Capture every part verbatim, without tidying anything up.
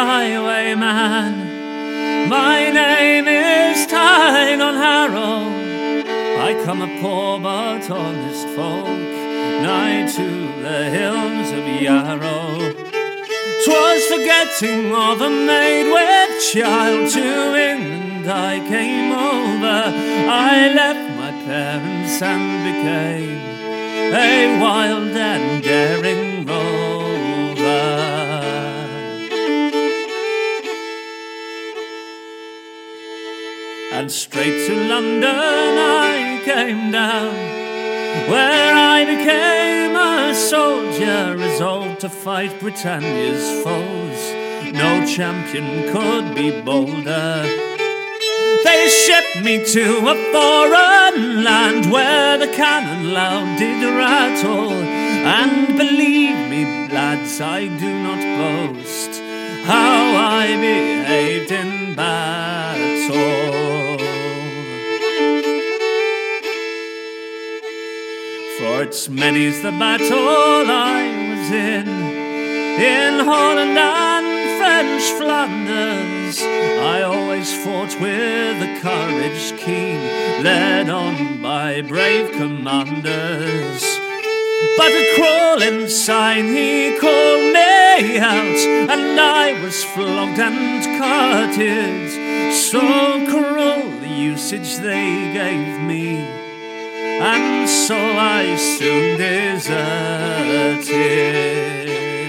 highwayman. My name is Tynon Harrow. I come a poor but honest folk, nigh to the hills of Yarrow. 'Twas forgetting of a maid with child to England I came over. I left my parents and became a wild and daring rover. And straight to London I came down, where I became a soldier, resolved to fight Britannia's foes. No champion could be bolder. They shipped me to a foreign land where the cannon loud did rattle. And believe me, lads, I do not boast how I behaved in battle. For it's many's the battle I was in, in Holland and French Flanders. I always fought with a courage keen, led on by brave commanders. But a crawling sign he called me out, and I was flogged and carted. So cruel the usage they gave me, and so I soon deserted.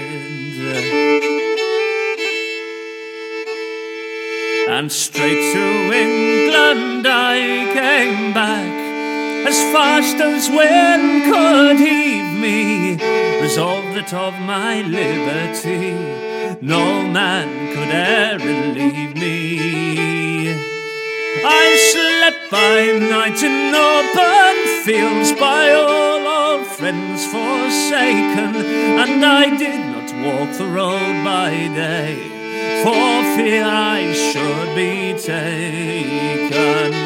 And straight to England I came back, as fast as wind could heave me, resolved that of my liberty no man could e'er relieve me. I slept by night in open fields, by all old friends forsaken, and I did not walk the road by day, for fear I should be taken.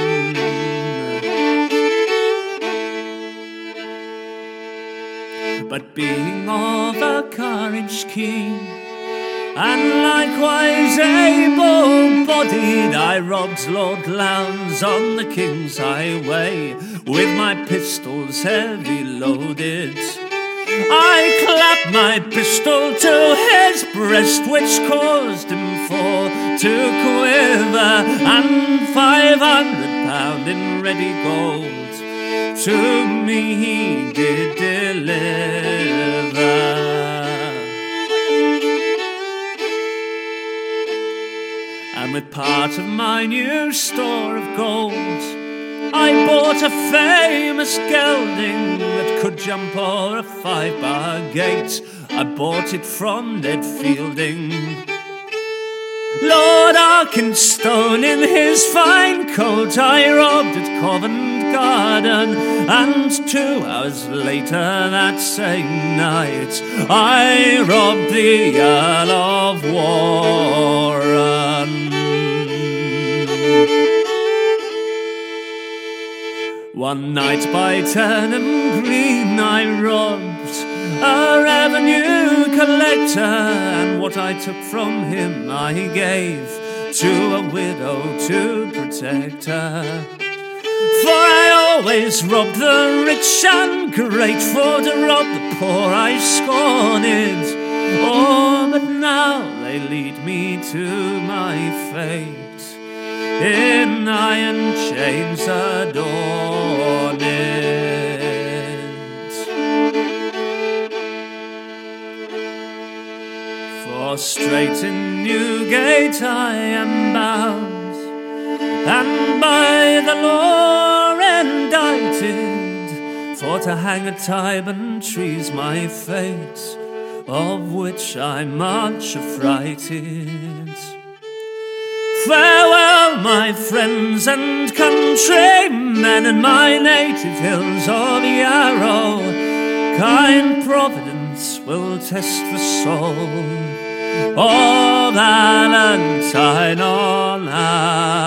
But being of a courage keen, and likewise able-bodied, I robbed Lord Lowndes on the King's Highway, with my pistols heavy loaded. I clapped my pistol to his breast, which caused him for to quiver, and five hundred pound in ready gold to me he did deliver. And with part of my new store of gold I bought a famous gelding that could jump o'er a five-bar gate. I bought it from Ned Fielding. Lord Arkenstone in his fine coat I robbed at Covent Garden, and two hours later that same night I robbed the Earl of Warren. One night by Turnham Green I robbed a revenue collector, and what I took from him I gave to a widow to protect her. For I always robbed the rich and great, for to rob the poor I scorned it. Oh, but now they lead me to my fate, in iron chains adorn it. For straight in Newgate I am bound, and by the law indicted, for to hang at Tyburn tree's my fate, of which I'm much affrighted. Farewell, my friends and countrymen, in my native hills of Yarrow. Kind Providence will test the soul of Alan Tynon Harrow.